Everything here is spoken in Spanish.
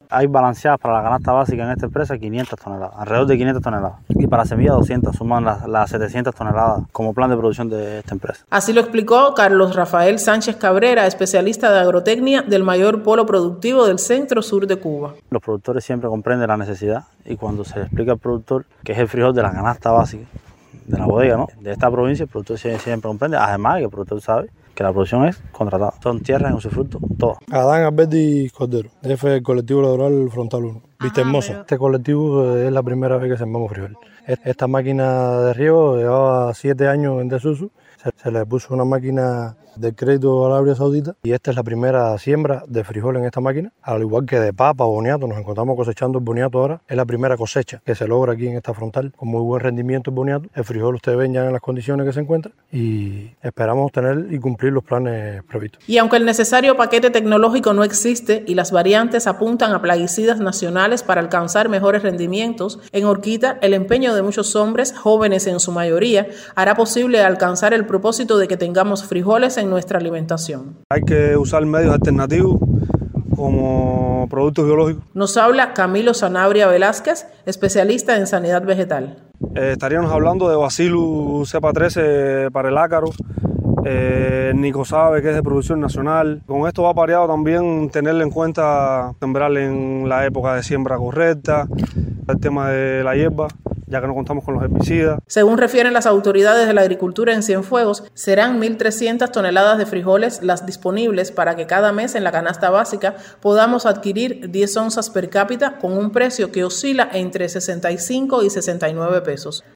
Hay balanceadas para la canasta básica en esta empresa 500 toneladas, alrededor de 500 toneladas. Y para semillas 200, suman las 700 toneladas como plan de producción de esta empresa. Así lo explicó Carlos Rafael Sánchez Cabrera, especialista de agrotecnia del mayor polo productivo del centro-sur de Cuba. Los productores siempre comprenden la necesidad y cuando se le explica al productor que es el frijol de la canasta básica, de la bodega, ¿no?, de esta provincia, el productor siempre comprende, además que el productor sabe que la producción es contratada. Son tierras en usufructo, todas. Adán Alberti Cordero, jefe del colectivo laboral Frontal 1. Vista Hermosa. Este colectivo es la primera vez que sembramos frijol. Esta máquina de riego llevaba 7 años en desuso. Se le puso una máquina de crédito a la Arabia Saudita y esta es la primera siembra de frijol en esta máquina, al igual que de papa o boniato. Nos encontramos cosechando el boniato ahora. Es la primera cosecha que se logra aquí en esta frontal con muy buen rendimiento el boniato. El frijol ustedes ven ya en las condiciones que se encuentra y esperamos tener y cumplir los planes previstos. Y aunque el necesario paquete tecnológico no existe y las variantes apuntan a plaguicidas nacionales para alcanzar mejores rendimientos, en Orquíta el empeño de muchos hombres, jóvenes en su mayoría, hará posible alcanzar el propósito de que tengamos frijoles en nuestra alimentación. Hay que usar medios alternativos como productos biológicos. Nos habla Camilo Sanabria Velázquez, especialista en sanidad vegetal. Estaríamos hablando de Bacillus cepa 13 para el ácaro, Nicosabe, que es de producción nacional. Con esto va apareado también tenerle en cuenta sembrar en la época de siembra correcta, el tema de la hierba, ya que no contamos con los herbicidas. Según refieren las autoridades de la agricultura en Cienfuegos, serán 1.300 toneladas de frijoles las disponibles para que cada mes en la canasta básica podamos adquirir 10 onzas per cápita con un precio que oscila entre 65 y 69 pesos.